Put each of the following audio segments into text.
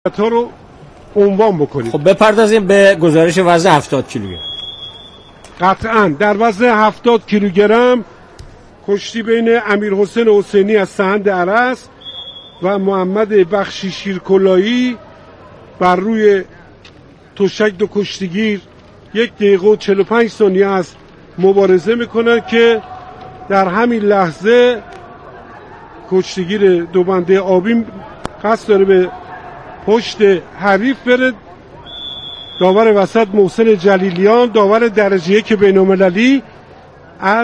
تا رو عنوان بکنیم. خب بپردازیم به گزارش وزن 70 کیلوگرم. قطعاً در وزن 70 کیلوگرم کشتی بین امیرحسین حسینی از سهند ارس و محمد بخشی شیرکلایی بر روی تشک دو کشتیگیر 1 دقیقه و 45 ثانیه است مبارزه میکنن که در همین لحظه کشتیگیر دو بنده آبی قصد داره به پشت حریف بره. داور وسط محسن جلیلیان، داور درجه 1 بین‌المللی از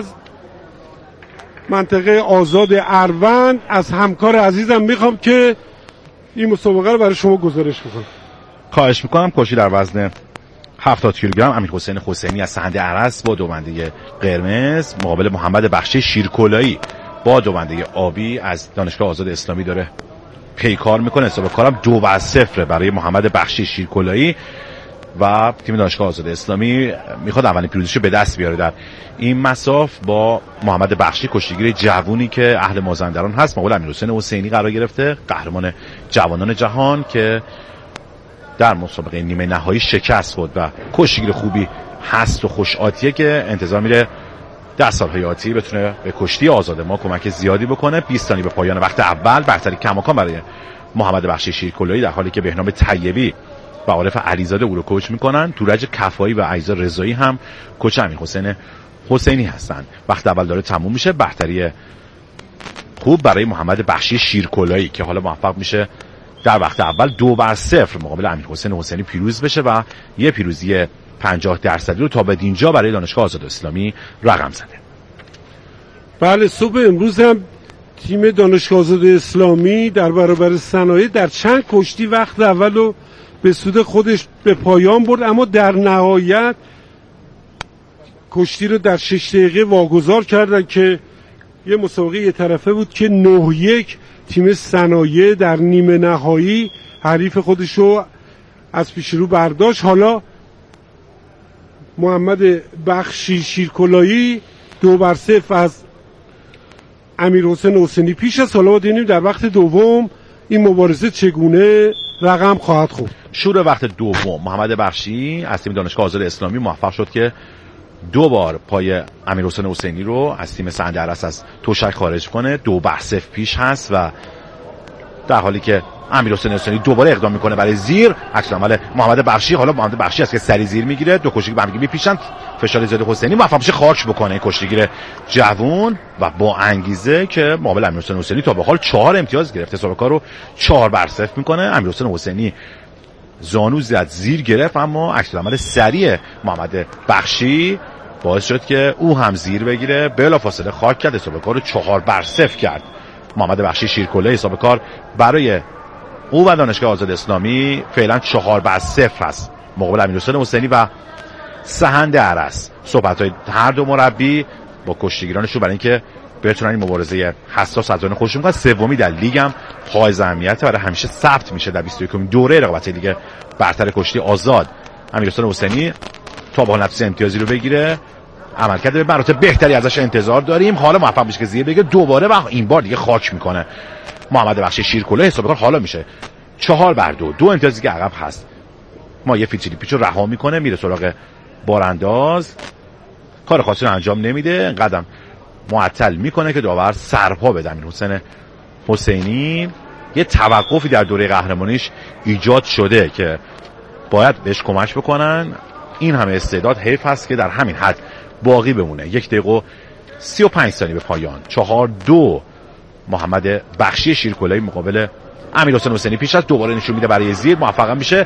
منطقه آزاد اروند. از همکار عزیزم میخوام که این مسابقه رو برای شما گزارش بکنم. خواهش میکنم. کشتی در وزن 70 کیلوگرم امیرحسین حسینی از سهند ارس با دوبنده قرمز مقابل محمد بخشی شیرکلایی با دوبنده آبی از دانشگاه آزاد اسلامی داره پیکار میکنه. حساب کارم 2-0 برای محمد بخشی شیرکلایی و تیم دانشگاه آزاد اسلامی میخواد اولین پیروزیشو به دست بیاره در این مساف با محمد بخشی، کشتیگیر جوونی که اهل مازندران هست. مقابل امیرحسین حسینی قرار گرفته، قهرمان جوانان جهان که در مسابقه نیمه نهایی شکست خورد و کشتیگیر خوبی هست و خوش آتیه که انتظار میره در سالهای آتی بتونه به کشتی آزاد ما کمک زیادی بکنه. 20 ثانیه به پایان وقت اول برتری کماکان برای محمد بخشی شیرکلایی، در حالی که بهنام طیبی و عارف علیزاده او رو کوچ میکنن. تورج کفایی و عیزا رضایی هم کوچ امیرحسین حسینی هستن. وقت اول داره تموم میشه، برتری خوب برای محمد بخشی شیرکلایی که حالا موفق میشه در وقت اول 2-0 مقابل امیرحسین حسینی پیروز بشه و یه پیروزی 50% رو تا به اینجا برای دانشگاه آزاد اسلامی رقم زده. بله، صبح امروز هم تیم دانشگاه آزاد اسلامی در برابر صنایع در چند کشتی وقت اول رو به سود خودش به پایان برد، اما در نهایت کشتی رو در 6 دقیقه واگذار کردن که یه مسابقه یه طرفه بود که 9-1 تیم صنایع در نیمه نهایی حریف خودش رو از پیش رو برداشت. حالا محمد بخشی شیرکلایی 2-0 از امیرحسین حسینی پیش است. حالا ببینیم در وقت دوم این مبارزه چگونه رقم خواهد خورد. شروع وقت دوم محمد بخشی از تیم دانشگاه آزاد اسلامی موفق شد که 2 بار پای امیرحسین حسینی رو از تیم سهند ارس از تشک خارج کنه. 2-0 پیش هست و در حالی که امیرحسین حسینی دوباره اقدام میکنه برای زیر، عکس العمل محمد بخشی. حالا محمد بخشی است که سری زیر میگیره، دو کشتیگیر به هم میپیشن. فشار زیاد حسینی موفق میشه خارج بکنه کشتیگیر جوون و با انگیزه که مقابل امیرحسین حسینی تا به حال 4 امتیاز گرفته، حساب کارو 4-0 میکنه. امیرحسین حسینی زانو زد زیر گرفت، اما عکس العمل سریع محمد بخشی باعث شد که او هم زیر بگیره، بلافاصله خاک کرد، حساب کارو 4-0 کرد. محمد بخشی شیرکلایی حساب کار برای او و دانشگاه آزاد اسلامی فعلا 4-0 هست مقابل امیرحسین حسینی و سهند ارس. صحبت‌های هر دو مربی با کشتیگیرانشون برای اینکه بتونن این مبارزه حساس از آن خودشون کنن. سومی در لیگ هم حائز اهمیت برای همیشه ثبت میشه در 21 دوره رقابت لیگ برتر کشتی آزاد. امیرحسین حسینی تا با نفس امتیازی رو بگیره، عملکرد به مراتب بهتری ازش انتظار داریم. حالا موفق میشه که زیر بگیره دوباره و این بار دیگه خاک میکنه محمد بخشی شیرکلایی. حساب کار حالا میشه 4-2، 2 امتیازی که عقب هست. ما یه فیچیلی پیچو رها میکنه، میره سراغ بارانداز، کار خاصی رو انجام نمیده، قدم معطل میکنه که داور سرپا بده. امیرحسین حسینی یه توقفی در دوره قهرمانیش ایجاد شده که باید بهش کمک بکنن. این همه استعداد حیف هست که در همین حد باقی بمونه. 1 دقیقه و 35 ثانیه به پایان 4-2 محمد بخشی شیرکلایی مقابل امیرحسین حسینی پیش است. دوباره نشون میده برای زیر، موفق میشه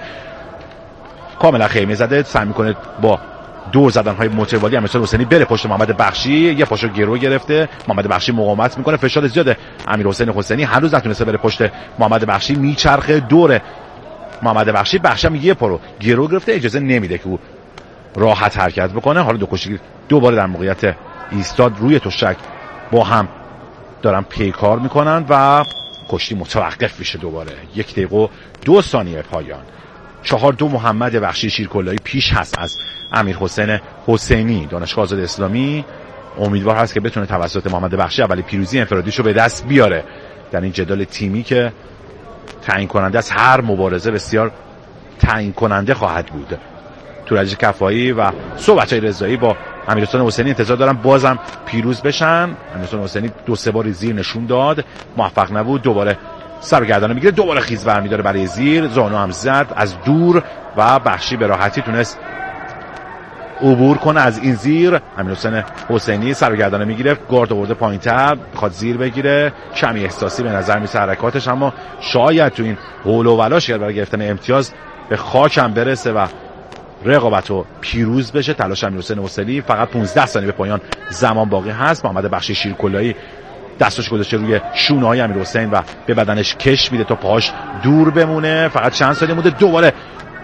کاملا خیمه زده، سعی میکنه با دور زدن‌های متوالی امیرحسین حسینی بره پشت محمد بخشی. یه پاشو گرو گرفته، محمد بخشی مقاومت میکنه، فشار زیاده. امیرحسین حسینی هنوز نتونسته بره پشت محمد بخشی، میچرخه دور محمد بخشی. بخشی هم یه پارو گرو گرفته، اجازه نمیده که او راحت حرکت بکنه. حالا دو کشتیگیر دوباره در موقعیت ایستاد روی تشک با هم دارن پیکار میکنن و کشتی متوقف میشه دوباره. 1 دقیقه و 2 ثانیه پایان 4-2 محمد بخشی شیرکلایی پیش هست از امیرحسین حسینی. دانشگاه آزاد اسلامی امیدوار هست که بتونه توسط محمد بخشی اولی پیروزی انفرادیشو به دست بیاره در این جدال تیمی که تعیین کننده از هر مبارزه بسیار تعیین کننده خواهد بود. تورج کفایی و صحبت‌های رضایی با امیرحسین حسینی انتظار دارم بازم پیروز بشن. امیرحسین حسینی 2-3 بار زیر نشون داد، موفق نبود. دوباره سرگردانه میگیره، دوباره خیز برمی‌داره برای زیر، زانو هم زد از دور و بخشی به راحتی تونست عبور کنه از این زیر. امیرحسین حسینی سرگردانه میگیره، گارد آورده پایین‌تر، میخواد زیر بگیره، کمی احساسی به نظر میسه حرکاتش، اما شاید تو این حول و ولاش برای گرفتن امتیاز به خاکم برسه و رقابتو پیروز بشه. تلاش امیرحسین حسینی، فقط 15 ثانیه به پایان زمان باقی هست. محمد بخشی شیرکلایی دستش گذاشته روی شونه‌های امیرحسین و به بدنش کش میده تا پاهاش دور بمونه. فقط چند ثانیه مونده. دوباره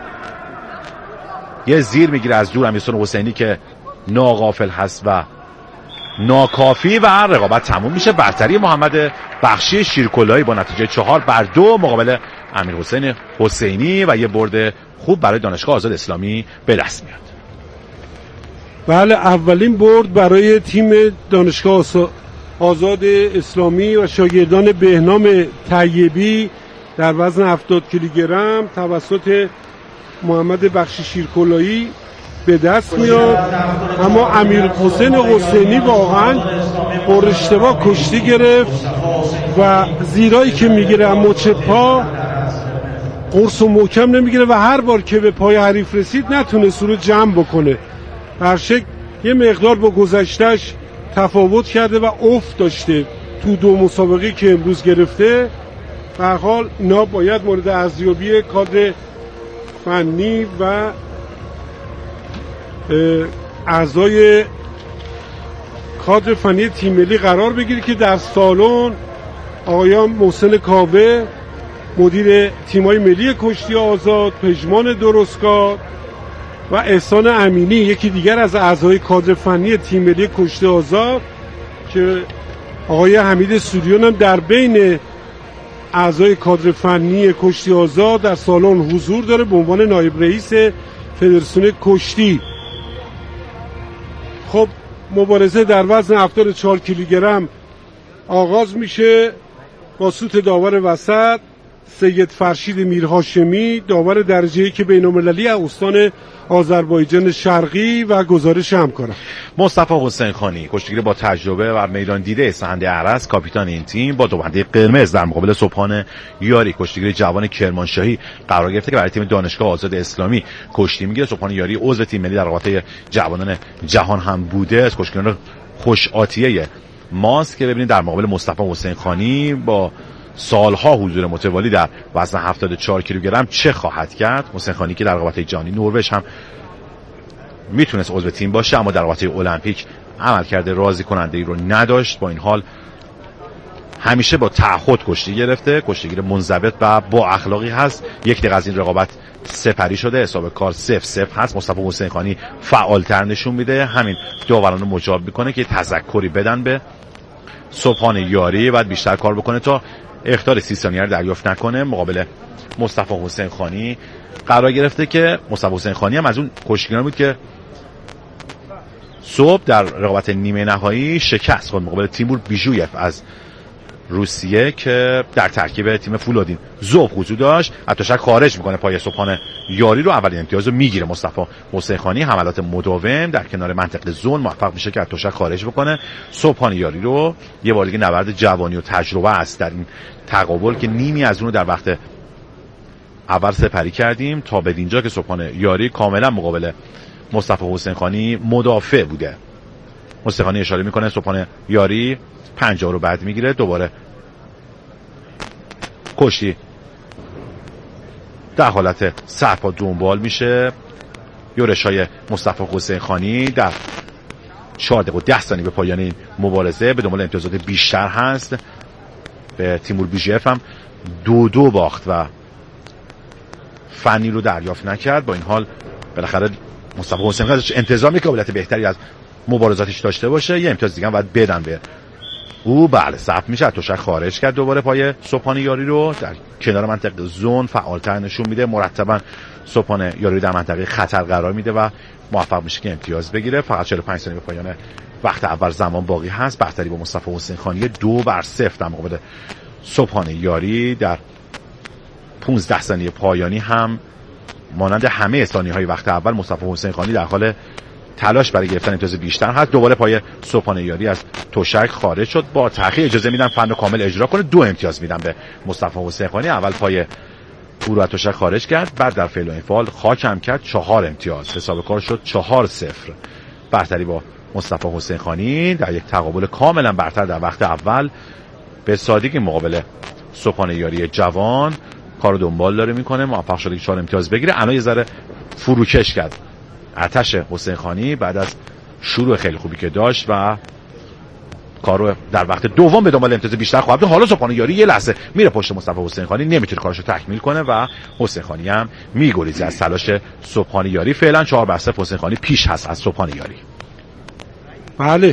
یه زیر میگیره از دور امیرحسین حسینی که ناغافل هست و ناکافی و رقابت تموم میشه. برتری محمد بخشی شیرکلایی با نتیجه 4-2 مقابل امیرحسین حسینی و یه برد خوب برای دانشگاه آزاد اسلامی به دست میاد. بله، اولین برد برای تیم دانشگاه آزاد اسلامی و شاگردان بهنام طیبی در وزن 70 کیلوگرم توسط محمد بخشی شیرکلایی به دست میاد. اما امیرحسین حسینی واقعا پر اشتباه کشتی گرفت و زیرایی که میگیره مچ پا قرص و محکم نمیگیره و هر بار که به پای حریف رسید نتونست رو جمع بکنه. هر شکل یه مقدار با گذشتهش تفاوت کرده و افت داشته تو 2 مسابقه که امروز گرفته. به هر حال اینا باید مورد ارزیابی کادر فنی و اعضای کادر فنی تیم ملی قرار بگیره که در سالن آقایان محسن کاوه مدیر تیم‌های ملی کشتی آزاد، پژمان درستکار و احسان امینی یکی دیگر از اعضای کادر فنی تیم ملی کشتی آزاد که آقای حمید سوریان هم در بین اعضای کادر فنی کشتی آزاد در سالن حضور داره به عنوان نایب رئیس فدراسیون کشتی. خب مبارزه در وزن 74 کیلوگرم آغاز میشه با سوت داور وسط سید فرشید میرهاشمی، داور درجه که بین‌المللی استان آذربایجان شرقی و گزارش همکارم. مصطفی حسین خانی کشتیگیر با تجربه و میدان دیده سهند عرس، کاپیتان این تیم، با دوبنده قرمز در مقابل سبحان یاری کشتیگیر جوان کرمانشاهی قرار گرفته که برای تیم دانشگاه آزاد اسلامی کشتی میگیره. سبحان یاری عضو تیم ملی در رقابت جوانان جهان هم بوده. از کشتیگیران خوش آتیه ماست که ببینید در مقابل مصطفی حسین خانی با سالها حضور متوالی در وزن 74 کیلوگرم چه خواهد کرد. حسین خانی که در رقابت جهانی نروژ هم میتونست عضو تیم باشه اما در رقابت المپیک عملکرد راضی کننده ای رو نداشت. با این حال همیشه با تعهد کشتی گرفته، کشتیگیر منضبط و با اخلاقی هست. یک دقیقه از این رقابت سپری شده، حساب کار 0-0 هست. مصطفی حسین خانی فعالتر نشون میده، همین داوران رو مجاب میکنه که تذکری بدن به سبحان یاری، بعد بیشتر کار بکنه تا اخطار 30 ثانیه رو دریافت نکنه. مقابل مصطفی حسین خانی قرار گرفته که مصطفی حسین خانی هم از اون کشتیگیران بود که صبح در رقابت نیمه نهایی شکست خورد مقابل تیمور بیژویف از روسیه که در ترکیب تیم فولادین ذوب حضور داشت. اتوشک خارج میکنه پای سبحان یاری رو، اولین امتیاز رو میگیره مصطفی حسین خانی. حملات مداوم در کنار منطقه زون موفق میشه که اتوشک خارج بکنه سبحان یاری رو. یه بار دیگه نبرد جوانی و تجربه است در این تقابل که نیمی از اون رو در وقت اول سپری کردیم تا به اینجا که سبحان یاری کاملا مقابل مصطفی حسین خانی مدافع بوده. مصطفی خانی اشاره میکنه سبحان یاری 50 رو بعد میگیره. دوباره کشتی در حالت سرپا دنبال میشه. یورشای مصطفی حسین خانی در 4 دقیقه و 10 ثانیه به پایان این مبارزه به دنبال امتیازات بیشتر هست. به تیمور بیژیف هم 2-2 باخت و فنی رو دریافت نکرد. با این حال بالاخره مصطفی حسین خانی انتظار میکنه قابلیت بهتری از مبارزاتش داشته باشه. یه امتیاز دیگه هم باید بدن به او. بله ثبت میشه. توشک خارج کرد دوباره پای سبحان یاری رو در کنار منطقه زون فعالتر نشون میده. مرتبا سبحان یاری در منطقه خطر قرار میده و موفق میشه که امتیاز بگیره. فقط 45 ثانیه به پایان وقت اول زمان باقی هست. برتری با مصطفی حسین خانی 2-0 در مقابل سبحان یاری در 15 ثانیه پایانی هم مانند همه ثانیه‌های وقت اول مصطفی حسین خانی در حال تلاش برای گرفتن امتیاز بیشتر هست. دوباره پای صبحانه یاری از تشک خارج شد. با تأخیر اجازه میدن فن رو کامل اجرا کنه. 2 امتیاز میدن به مصطفی حسین خانی. اول پای او رو از تشک خارج کرد، بعد در فعل و انفعال خاکم کرد. 4 امتیاز حساب کار شد 4-0. برتری با مصطفی حسین خانی در یک تقابل کاملا برتر در وقت اول به سادگی مقابل صبحانه یاری جوان کارو دنبال داره میکنه. موفق شده که 4 امتیاز بگیره. الان یه ذره فروکش کرد آتش حسین خانی بعد از شروع خیلی خوبی که داشت و کارو در وقت دوم به دنبال امتیاز بیشتر خواهد. حالا صبحانه یاری یه لحظه میره پشت مصطفی حسین خانی، نمیتونه کارشو تکمیل کنه و حسین خانی هم میگریزه از تلاش صبحانه یاری. فعلا 4-0 حسین خانی پیش هست از صبحانه یاری. بله،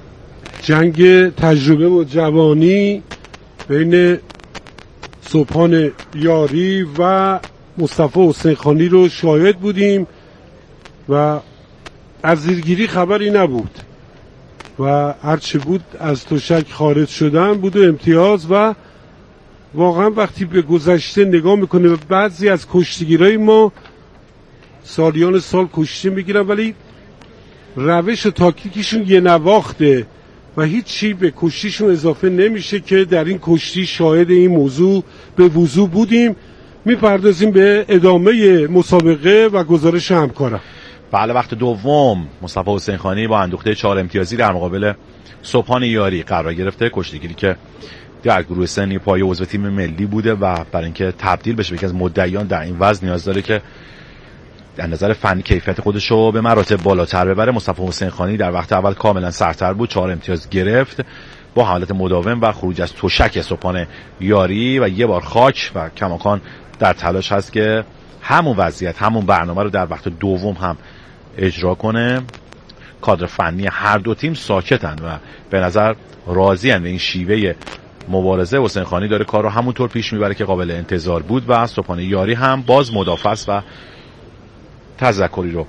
جنگ تجربه و جوانی بین صبحانه یاری و مصطفی حسین خانی رو شاهد بودیم و از زیرگیری خبری نبود و هرچه بود از تشک خارج شدن بود و امتیاز. و واقعا وقتی به گذشته نگاه میکنه و بعضی از کشتیگیرای ما سالیان سال کشتی میگیرن ولی روش و تاکتیکشون یه نواخته و هیچی به کشتیشون اضافه نمیشه که در این کشتی شاهد این موضوع به وضوح بودیم. میپردازیم به ادامه مسابقه و گزارش همکارم. بله، وقت دوم مصطفی حسین خانی با اندوخته 4 امتیازی در مقابل صبحانه یاری قرار گرفته. کشتیگیری که در گروه سنی پای عضو تیم ملی بوده و برای اینکه تبدیل بشه به یکی از مدعیان در این وزن نیاز داره که در نظر فنی کیفیت خودش رو به مراتب بالاتر ببره. مصطفی حسین خانی در وقت اول کاملا سرتر بود، 4 امتیاز گرفت با حملات مداوم و خروج از تشک صبحانه یاری و یه بار خاک و کماکان در تلاش هست که همون وضعیت همون برنامه رو در وقت دوم هم اجرا کنه. کادر فنی هر دو تیم ساکتن و به نظر راضین به این شیوه مبارزه. حسین خانی داره کار رو همونطور پیش میبره که قابل انتظار بود و صبحانه یاری هم باز مدافع است و تذکری رو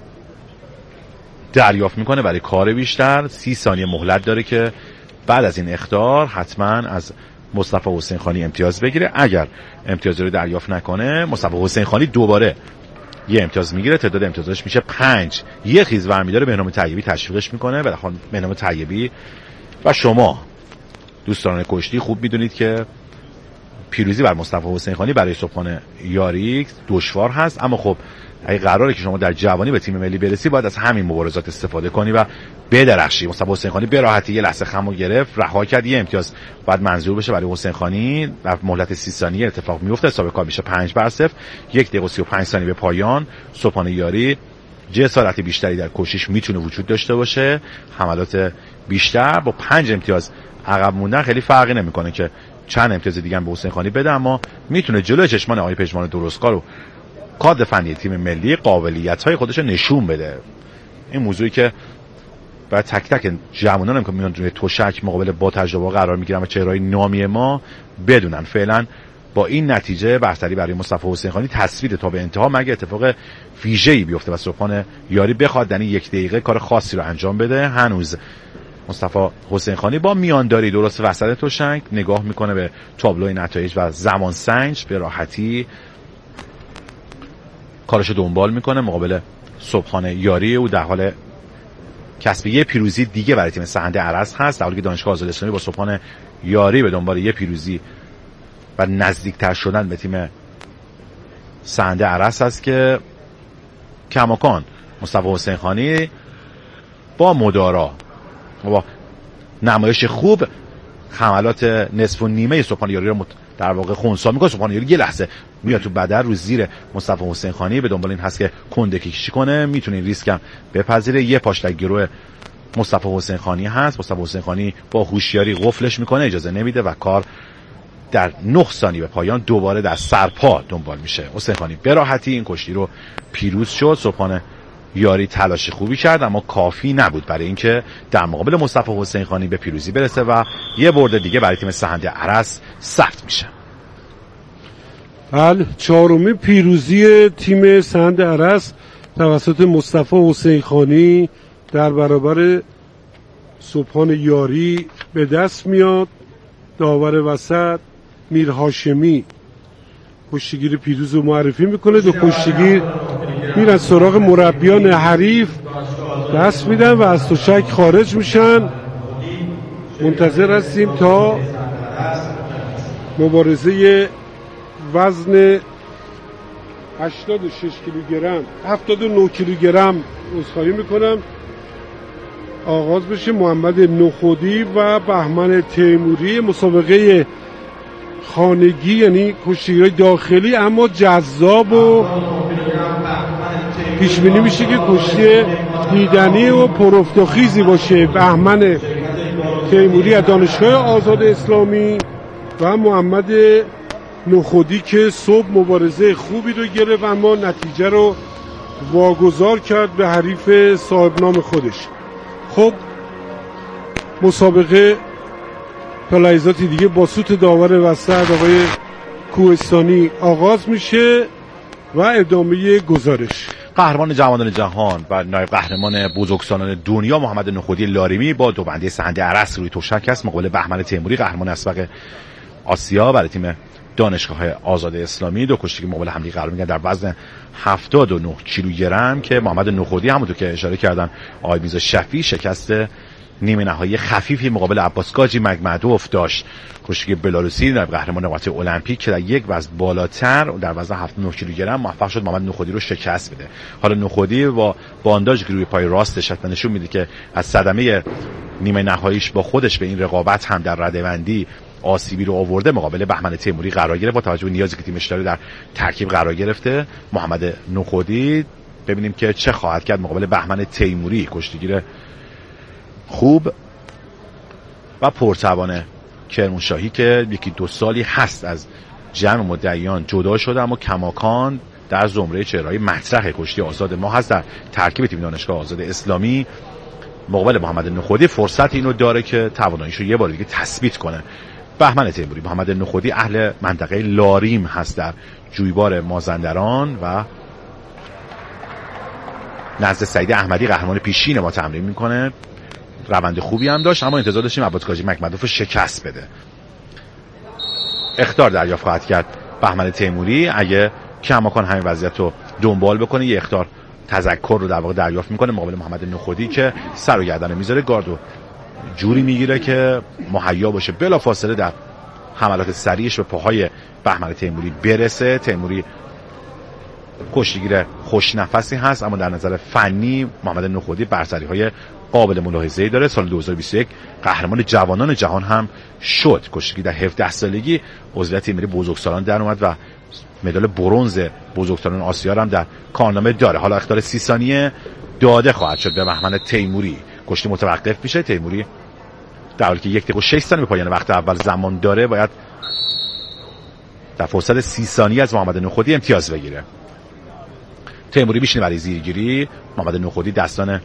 دریافت میکنه برای کار بیشتر. 30 ثانیه مهلت داره که بعد از این اخطار حتما از مصطفی حسین خانی امتیاز بگیره. اگر امتیاز رو دریافت نکنه مصطفی حسین خانی دوباره یه امتیاز میگیره، تعداد امتیازش میشه 5. یه خیز ورمی داره بهنام طیبی تشویقش میکنه. بالاخره بهنام طیبی و شما دوستان کشتی خوب میدونید که پیروزی بر مصطفی حسین خانی برای صبحانه یاری دشوار هست، اما خب اگه قراره که شما در جوانی به تیم ملی برسی باید از همین مبارزات استفاده کنی و بدرخشی. مصطفی حسین خانی به راحتی یه لحظه خمو گرفت، رها کرد، یه امتیاز بعد منظور بشه برای حسین خانی. در مهلت 30 ثانیه اتفاق میفته، حساب کار میشه 5-0. 1 دقیقه و 35 ثانیه به پایان. صبحانه یاری جسارت بیشتری در کشیش میتونه وجود داشته باشه، حملات بیشتر با 5 امتیاز عقب موندن خیلی فرقی نمیکنه که چند امتیاز دیگه هم به حسین خانی بده، اما میتونه جلوی چشمان آقای پژمان درستکار و کادر فنی تیم ملی قابلیت‌های خودش رو نشون بده. این موضوعی که بعد تک تک جوانان هم که میان روی تشک مقابل با تجربه قرار میگیرن و چهره‌های نامی ما بدونن فعلا با این نتیجه برتری برای مصطفی حسین خانی تصویر تا به انتها، مگه اتفاق ویژه‌ای بیفته و صبحانه یاری بخواد در این 1 دقیقه کار خاصی رو انجام بده. هنوز مصطفی حسین خانی با میانداری درست وسط تشک نگاه میکنه به تابلوی نتایج و زمان سنج، به راحتی کارشو دنبال میکنه مقابل صبحانه یاری. او در حال کسب یه پیروزی دیگه برای تیم سهند عرس هست، در حالی که دانشگاه آزاد اسلامی با صبحانه یاری به دنبال یه پیروزی و نزدیکتر شدن به تیم سهند عرس هست که کماکان مصطفی حسین خانی با مدارا و با نمایش خوب حملات نصف و نیمه صبحانه یاری رو در واقع خونسا میکنه. صبحانه یاری یه لحظه میاد تو بدر رو زیر مصطفی حسین خانی، به دنبال این هست که کندکی کشی کنه، میتونه این ریسک هم بپذیره. یه پاش در گروه مصطفی حسین خانی هست. مصطفی حسین خانی با هوشیاری قفلش میکنه، اجازه نمیده و کار در 9 ثانیه به پایان دوباره در سرپا دنبال میشه. حسین خانی به راحتی این کشتی رو پیروز شد. صبحانه یاری تلاش خوبی کرد اما کافی نبود برای اینکه در مقابل مصطفی حسین خانی به پیروزی برسه و یه برد دیگه برای تیم سهند عرس ثبت میشه. بله، 4مین پیروزی تیم سهند عرس توسط مصطفی حسین خانی در برابر صبحانه یاری به دست میاد. داور وسط میر هاشمی کشتیگیر پیروز رو معرفی میکنه. دو کشتیگیر میرن سراغ مربیان حریف، دست میدن و از تشک خارج میشن. منتظر هستیم تا مبارزه وزن 86 کیلوگرم 79 کیلوگرم عذرخواهی میکنم آغاز بشه. محمد نخودی و بهمن تیموری، مسابقه خانگی یعنی کشتیگیرای داخلی اما جذاب و پیش بینی میشه که کشتی دیدنی و پرافت باشه. بهمن تیموری از دانشگاه آزاد اسلامی و محمد نخودی که صبح مبارزه خوبی رو گرفت اما نتیجه رو واگذار کرد به حریف صاحب نام خودش. خب مسابقه پلایزاتی دیگه با سوت داور وسط آقای کوهستانی آغاز میشه و ادامه گزارش. قهرمان جوانان جهان و نایب قهرمان بزرگسالان دنیا محمد نخودی لاریمی با دوبنده سهند عرس روی تشک است مقابل بهمن تیموری قهرمان اسبق آسیا برای تیم دانشگاه آزاد اسلامی. دو کشتی مقابل هم دیگه قرار میگیرن در وزن 79 کیلوگرم که محمد نخودی همونطور که اشاره کردن آقای میرزا شفیع شکست نیمه نهایی خفیفی مقابل عباس گاجی مگمدوف داشت. کشتی بلاروسی نایب قهرمان قطعه المپیک که در یک وزن بالاتر در وزن 79 کیلوگرم موفق شد محمد نخودی رو شکست بده. حالا نخودی با بانداژ روی پای راستش نشون میده که از صدمه نیمه نهاییش با خودش به این رقابت هم در رده‌بندی آسیبی رو آورده. مقابل بهمن تیموری قرار گرفت با توجه به نیازی که تیمش داره در ترکیب قرار گرفته. محمد نخودی ببینیم که چه خواهد کرد مقابل بهمن تیموری، کشتیگیر خوب و پرتوان کرمانشاهی که یکی دو سالی هست از جمع مدعیان جدا شده اما کماکان در زمره چهره‌های مطرح کشتی آزاد ما هست. در ترکیب تیم دانشگاه آزاد اسلامی مقابل محمد نخودی فرصت اینو داره که تواناییشو یه بار دیگه تثبیت کنه. بهمن تیموری محمد نخودی اهل منطقه لاریم هست در جویبار مازندران و نزد سعید احمدی قهرمان پیشین ما تمرین میکنه. روند خوبی هم داشت اما انتظار داشتیم عباس گاجی مگمدوف شکست بده. اخطار دریافت خواهد کرد بهمن تیموری اگه کماکان همین وضعیت رو دنبال بکنه. یه اخطار تذکر رو در واقع دریافت میکنه مقابل محمد نخودی که سر و گردن میذاره، گاردو جوری میگیره که مهیا باشه بلافاصله در حملات سریعش به پاهای بهمن تیموری برسه. تیموری کشتیگیر خوش نفسی هست اما در نظر فنی محمد نخودی برتری‌های قابل ملاحظه‌ای داره. سال 2021 قهرمان جوانان جهان هم شد. کشتیگیر در 17 سالگی عضویت تیم ملی بزرگسالان در اومد و مدال برنز بزرگسالان آسیا هم در کارنامه داره. حالا اخطار 30 ثانیه داده خواهد شد به بهمن تیموری. کشتی متوقف میشه. تیموری در حالی که 1 دقیقه و 6 ثانیه به پایان وقت اول زمان داره باید در فرصت 30 ثانیه از محمد نخودی امتیاز بگیره. تیموری میشینه برای زیرگیری. محمد نخودی دستان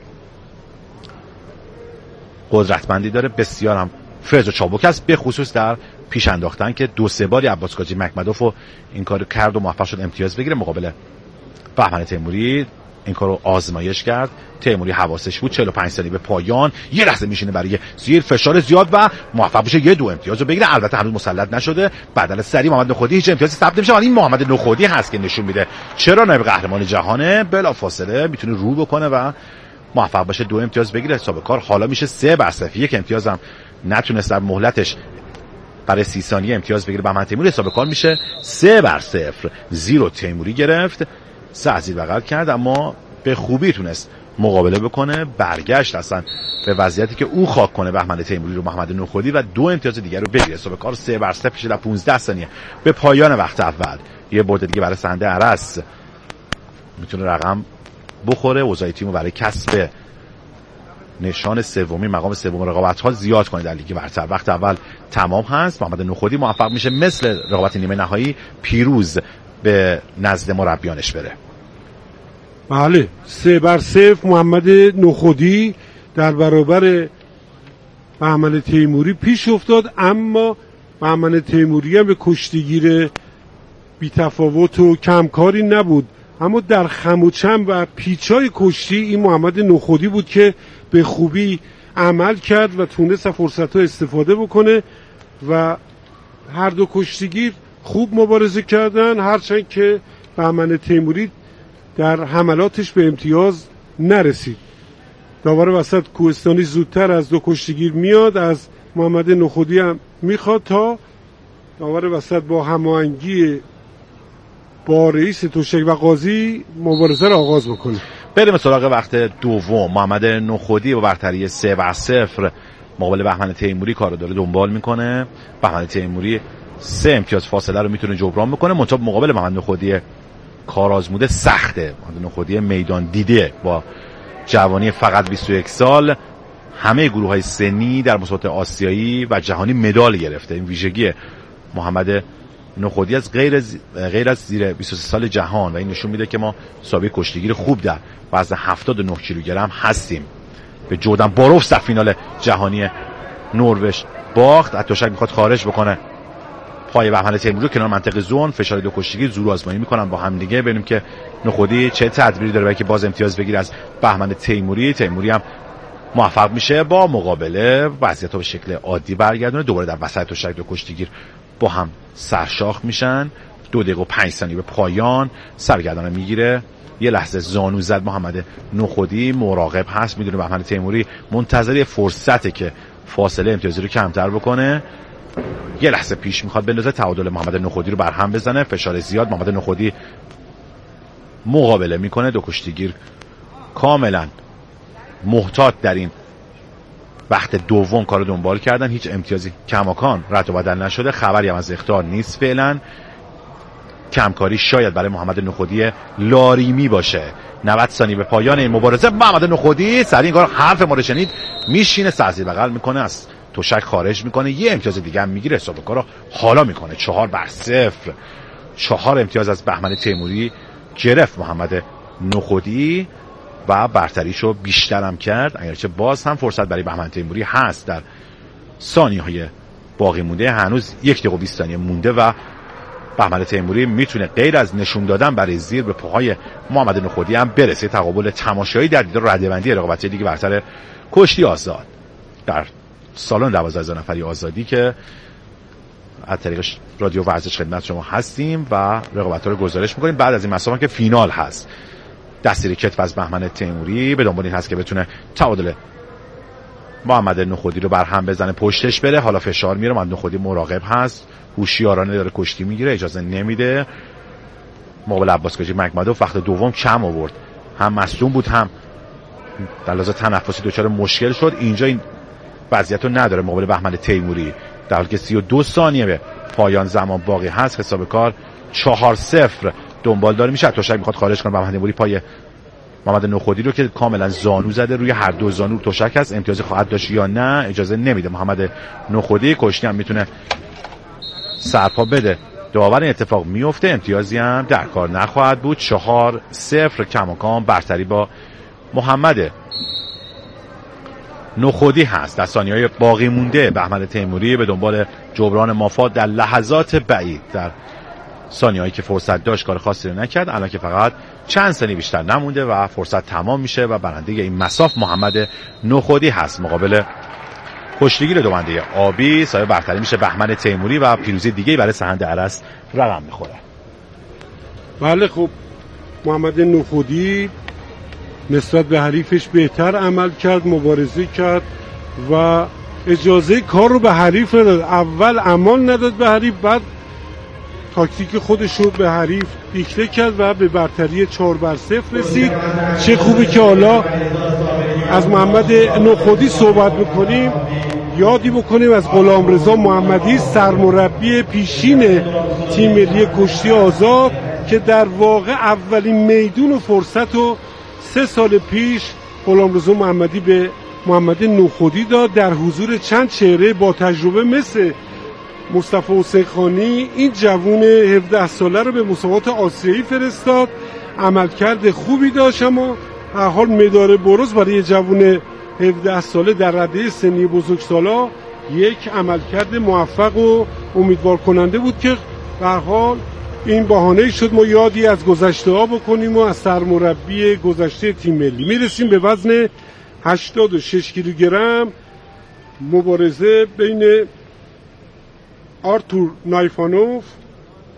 قدرتمندی داره، بسیار هم فرز و چابک است، به خصوص در پیش انداختن که 2-3 باری عباس گاجی مگمدوف این کارو کرد و موفق شد امتیاز بگیره. مقابل بهمن تیموری این کارو آزمایش کرد. تیموری حواسش بود 45 ثانیه به پایان یه لحظه میشینه برای زیر فشار زیاد و موفق بشه 1-2 امتیاز رو بگیره. البته هنوز مسلط نشده. بدل سری محمد نخودی هیچ امتیازی ثبت نمیشه ولی این محمد نخودی هست که نشون میده چرا نایب قهرمان جهانه. بلافاصله میتونه رو بکنه و موفق باشه 2 امتیاز بگیره. حساب کار حالا میشه 3-0. 1 امتیاز هم نتونست در مهلتش برای 30 ثانیه امتیاز بگیره بهمن تیموری. حساب کار میشه 3-0. زیرو تیموری گرفت، سه زیر بغل کرد اما به خوبی تونست مقابله بکنه. برگشت اصلا به وضعیتی که او خاک کنه بهمن تیموری رو محمد نخودی و 2 امتیاز دیگر رو بگیره. حساب کار 3-0 پیش در 15 ثانیه به پایان وقت اول. یه برد دیگه برای سهند عرس میتونه رقم بخوره. اوضاع تیمو برای کسب نشان سومی مقام سوم رقابت ها زیاد کنه در لیگ برتر. وقت اول تمام هست. محمد نخودی موفق میشه مثل رقابت نیمه نهایی پیروز به نزد مربیانش بره. بله 3-0 محمد نخودی در برابر بهمن تیموری پیش افتاد اما بهمن تیموری هم به کشتیگیر بی‌تفاوت و کمکاری نبود اما در خم و چم و پیچای کشتی این محمد نخودی بود که به خوبی عمل کرد و تونست فرصت‌ها استفاده بکنه و هر دو کشتیگیر خوب مبارزه کردن، هرچند که بهمن تیموری در حملاتش به امتیاز نرسید. داور وسط کوهستانی زودتر از دو کشتیگیر میاد، از محمد نخودی هم میخواد تا داور وسط با هماهنگی با رئیس تشک و قاضی مبارزه را آغاز بکنه. بریم سراغ وقت دوم. محمد نخودی با برتری 3-0 مقابل بهمن تیموری کارو داره دنبال میکنه. بهمن تیموری 3 امتیاز فاصله رو میتونه جبران بکنه، منتها مقابل محمد نخودی کار آزموده سخته. محمد نخودی میدان دیده با جوانی فقط 21 سال، همه گروه‌های سنی در مسابقات آسیایی و جهانی مدال گرفته. این ویژگی محمد نخودی از غیر از زیر 23 سال جهان و این نشون میده که ما سابقه کشتیگیر خوب در وزن 79 کیلوگرم هستیم. به جردن باروفس در فینال جهانی نروژ باخت. اتوشک میخواد خارج بکنه پای بهمن تیموری کنار منطقه زون. فشار دو کشتیگیر زور آزمایی میکنن با هم دیگه، ببینیم که نخودی چه تدبیری داره برای که باز امتیاز بگیره از بهمن تیموری. تیموری هم موفق میشه با مقابله وضعیت به شکل عادی برگردونه. دوباره در وسط اتوشک دو کشتیگیر با هم سرشاخ میشن. 2 دقیقه و 5 ثانیه به پایان سرگردانه میگیره. یه لحظه زانو زد محمد نخودی، مراقب هست، میدونه بهمن تیموری منتظر فرصته که فاصله امتیازی رو کمتر بکنه. یه لحظه پیش میخواد بندازه، تعادل محمد نخودی رو برهم بزنه. فشار زیاد، محمد نخودی مقابله میکنه. دو کشتیگیر کاملا محتاط در این وقت دوم کارو دنبال کردن. هیچ امتیازی کماکان رد و بدل نشده، خبری هم از اخطار نیست فعلا. کمکاری شاید برای محمد نخودی لاریمی باشه. 90 ثانیه به پایان این مبارزه. محمد نخودی سریع این کار حرف ما رو شنید، میشینه، سرزیر بغل میکنه، از تشک خارج میکنه، یه امتیاز دیگه هم میگیره، حساب کارو حالا میکنه. 4-0 4 امتیاز از بهمن تیموری گرفت محمد نخودی و برتریشو بیشتر هم کرد، اگرچه باز هم فرصت برای بهمن تیموری هست. در ثانیه‌های باقی مونده هنوز 1 دقیقه و 20 ثانیه مونده و بهمن تیموری میتونه غیر از نشون دادن برای زیر به پاهای محمد نخودی هم برسه. تقابل تماشایی در دیدار رده‌بندی رقابت لیگ برتر کشتی آزاد در سالن 12000 نفری آزادی که از طریق رادیو ورزش خدمت شما هستیم و رقابت‌ها رو گزارش می‌کنیم. بعد از این مسابقه که فینال هست، دستگیری کتف از بهمن تیموری به دنبال این هست که بتونه تعادل محمد نخودی رو برهم بزنه، پشتش بره. حالا فشار میاره، محمد نخودی مراقب هست، هوشیارانه داره کشتی میگیره، اجازه نمیده. مقابل عباس کاجی مکمدوف وقت دوم کم آورد، هم مصدوم بود هم در لحاظ تنفسی دچار مشکل شد. اینجا این وضعیت رو نداره مقابل بهمن تیموری، در حالی که 32 ثانیه به پایان زمان باقی هست. حساب کار 4-0 دنبال داره میشه. تشک میخواد خارج کنه بهمن تیموری پای محمد نخودی رو که کاملا زانو زده، روی هر دو زانو تشک هست. امتیازی خواهد داشت یا نه اجازه نمیده محمد نخودی. کشتی هم میتونه سرپا بده، داور این اتفاق میفته، امتیازی هم در کار نخواهد بود. 4-0 کماکان برتری با محمد نخودی هست. در ثانیه‌های باقی مونده بهمن تیموری به دنبال جبران مافات در لحظات بعید، در ثانیه‌هایی که فرصت داشت کار خاصی رو نکرد. الان که فقط چند ثانیه بیشتر نمونده و فرصت تمام میشه و برنده این مساف محمد نخودی هست. مقابل کشتیگیر دوبنده آبی صاحب برتری میشه بهمن تیموری و پیروزی دیگه‌ای برای سهند عرس رقم میخوره. بله خب محمد نخودی نسبت به حریفش بهتر عمل کرد، مبارزه کرد و اجازه کار رو به حریف نداد. اول امان نداد به حریف، بعد تاکتیک خودش رو به حریف دیکته کرد و به برتری 4-0 رسید. چه خوبی که حالا از محمد نخودی صحبت میکنیم، یادی بکنیم از غلامرضا محمدی، سرمربی پیشین تیم ملی کشتی آزاد که در واقع اولین میدون و فرصت رو 3 سال پیش غلامرضا محمدی به محمد نخودی داد، در حضور چند چهره با تجربه مثل مصطفی حسین خانی. این جوون 17 ساله رو به مسابقات آسیایی فرستاد، عملکرد خوبی داشت، اما هر حال مدال برنز برای جوون 17 ساله در رده سنی بزرگسالا یک عملکرد موفق و امیدوار کننده بود که به هر حال این بهانه شد ما یادی از گذشته ها بکنیم و از سرمربی گذشته تیم ملی. میرسیم به وزن 86 کیلوگرم، مبارزه بین آرتور نایفانوف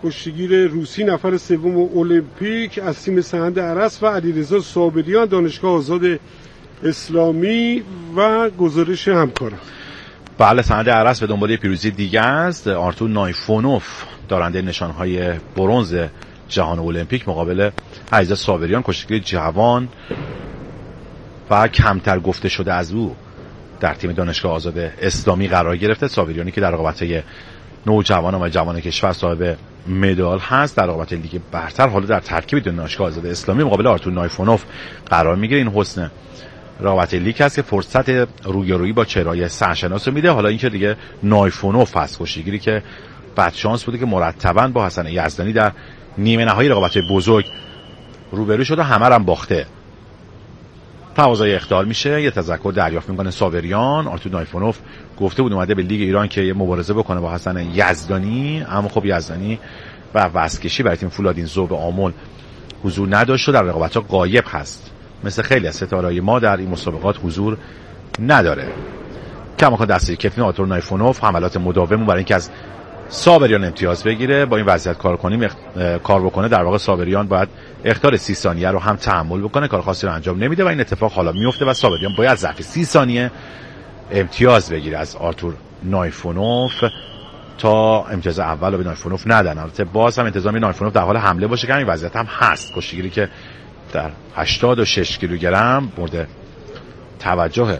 کشتیگیر روسی نفر سوم المپیک از تیم سهند عرس و علیرضا صابریان دانشگاه آزاد اسلامی و گزارش همکارم. بله، سهند عرس به دنبال پیروزی دیگه است. آرتور نایفونوف دارنده نشانهای برنز جهان المپیک مقابل علیرضا صابریان، کشتیگیر جوان و کمتر گفته شده از او در تیم دانشگاه آزاد اسلامی قرار گرفته. صابریانی که در رقابت‌های نوجوانان و جوان کشور صاحب مدال هست در رقابت لیگ برتر، حالا در ترکیب دانشگاه آزاد اسلامی مقابل آرتور نایفونوف قرار میگیره. این حسن رقابت لیگ هست که فرصت رویارویی با چهره‌های سرشناس رو میده. حالا اینکه دیگه نایفونوف هست، کشتیگیری که بد شانس بوده که مرتباً با حسن یزدانی در نیمه نهایی رقابت‌های بزرگ روبرو شده، همه رو هم باخته. تقاضای اخطار میشه، یه تذکر دریافت میکنه صابریان. آرتور نایفونوف گفته بود اومده به لیگ ایران که یه مبارزه بکنه با حسن یزدانی، اما خب یزدانی و وزکشی برای تیم فولادین ذوب آمل حضور نداشت و در رقابت‌ها غایب هست. مثل خیلی از ستاره‌های ما در این مسابقات حضور نداره. کماکان دسته کفی آرتور نایفونوف حملات مداوم برای اینکه از صابریان امتیاز بگیره، با این وضعیت کار بکنه. در واقع صابریان باید اخطار 30 ثانیه رو هم تحمل بکنه، کار خاصی رو انجام نمیده و این اتفاق حالا میفته و صابریان باید ظرف 30 ثانیه امتیاز بگیره از آرتور نایفونوف تا امتیاز اول رو به نایفونوف ندن. البته باز هم انتظامی نایفونوف در حال حمله باشه که این وضعیت هم هست. کشتیگیری که در 86 کیلوگرم مورد توجه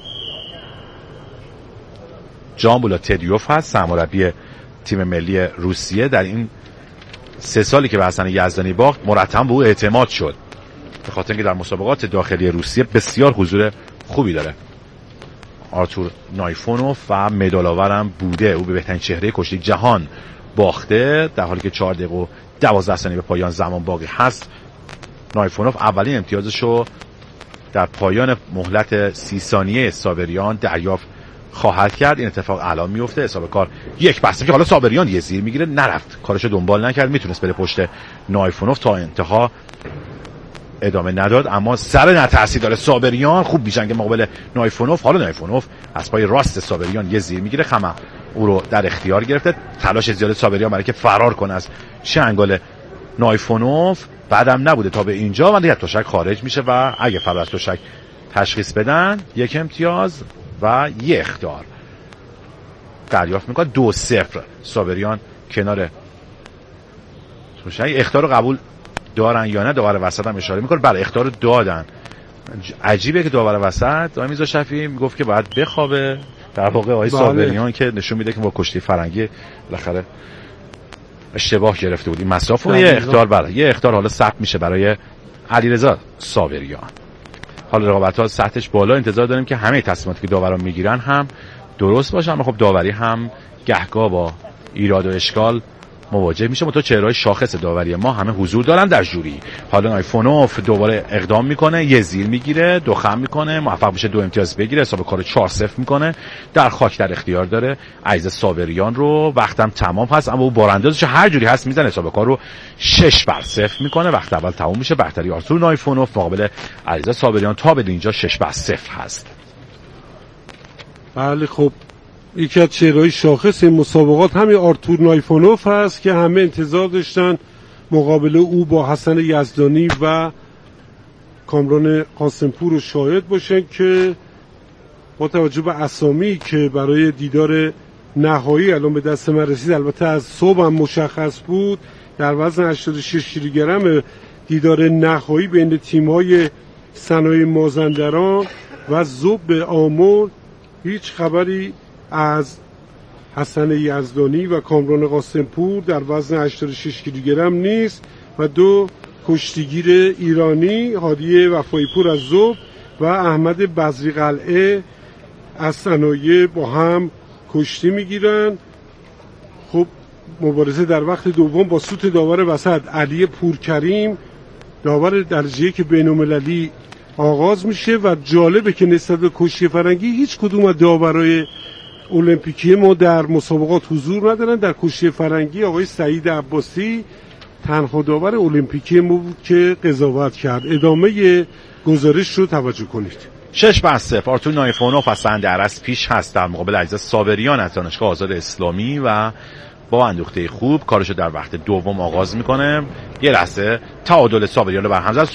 جامبولا تدیوف هست، سرمربی تیم ملی روسیه. در این 3 سالی که به حسن یزدانی باخت مرتب به او اعتماد شد، به خاطر اینکه در مسابقات داخلی روسیه بسیار حضور خوبی داره. آرتور نایفونوف و مدال آورم بوده. او به بهترین چهره کشتی جهان باخته در حالی که 4 دقیقه و 12 ثانیه به پایان زمان باقی هست. نایفونوف اولین امتیازشو در پایان مهلت 30 ثانیه صابریان دریافت خواهد کرد. این اتفاق الان میفته. حساب کار یک بسته که حالا صابریان یه زیر میگیره، نرفت کارشو دنبال نکرد، میتونست بره پشت نایفونوف تا انتها ادامه نداد، اما سر نترسی داره صابریان. خوب بیشنگ مقابل نایفونوف. حالا نایفونوف از پای راست صابریان یه زیر میگیره، خمم او رو در اختیار گرفته. تلاش زیاد صابریان برای که فرار کنه از چنگال نایفونوف بعدم نبوده تا به اینجا و دیگه تشک خارج میشه و اگه فرار از تشک تشخیص بدن 1 امتیاز و 1 اخطار دریافت میکنه. 2-0 صابریان کنار تشک. اخطار رو قبول دارن یا نه؟ داور وسط هم اشاره میکنه بله اخطار رو دادن. عجیبه که داور وسط آقای میرزا شفیعی میگفت که باید بخوابه، در واقع آقای صابریان که نشون میده که با کشتی فرنگی بالاخره اشتباه گرفته بود این مسافت. یه اخطار بله، یه اخطار حالا ثبت میشه برای علیرضا صابریان. حالا رقابت‌ها سطحش بالا، انتظار داریم که همه تصمیماتی که داوران میگیرن هم درست باشه، اما خب داوری هم گهگاه با ایراد و اشکال مواجه میشه. منتها چهره‌های شاخص داوری ما همه حضور دارن در ژوری. حالا نایفونوف دوباره اقدام میکنه، یه زیر میگیره، 2 خم میکنه، موفق میشه 2 امتیاز بگیره، حساب کارو 4-0 میکنه. در خاک در اختیار داره علیرضا صابریان رو. وقتم تمام هست اما او باراندازش هر جوری هست میزنه، حساب کارو 6-0 میکنه. وقت اول تمام میشه، برتری آرتور نایفونوف مقابل علیرضا صابریان تا به اینجا 6-0 هست. بله خب یکی از چهره‌های شاخص این مسابقات همین آرتور نایفونوف هست که همه انتظار داشتن مقابله او با حسن یزدانی و کامران قاسمپور رو شاهد باشن که با توجه به اسامی که برای دیدار نهایی الان به دست من رسید، البته از صبح هم مشخص بود، در وزن 86 کیلوگرم دیدار نهایی بین تیم‌های صنایع مازندران و ذوب آمل هیچ خبری از حسن یزدانی و کامران قاسمپور در وزن 86 کیلوگرم نیست و 2 کشتیگیر ایرانی هادی وفایی‌پور از ذوب و احمد بزری قلعه از صنایع با هم کشتی میگیرن. خب مبارزه در وقت دوم با سوت داور وسط علی پورکریم، داور درجه که بین‌المللی آغاز میشه و جالبه که نسبت به کشتی فرنگی هیچ کدوم از داورای المپیکی ما در مسابقات حضور ندارن. در کشتی فرنگی آقای سعید عباسی تنها داور المپیکی ما بود که قضاوت کرد. ادامه گزارش رو توجه کنید. 6-0 آرتور نایفونوف از سهند عرس پیش هست در مقابل علیرضا صابریان از دانشگاه آزاد اسلامی و با اندوخته خوب کارشو در وقت دوم آغاز میکنه. یه لحظه تعادل صابریان رو برهم زد.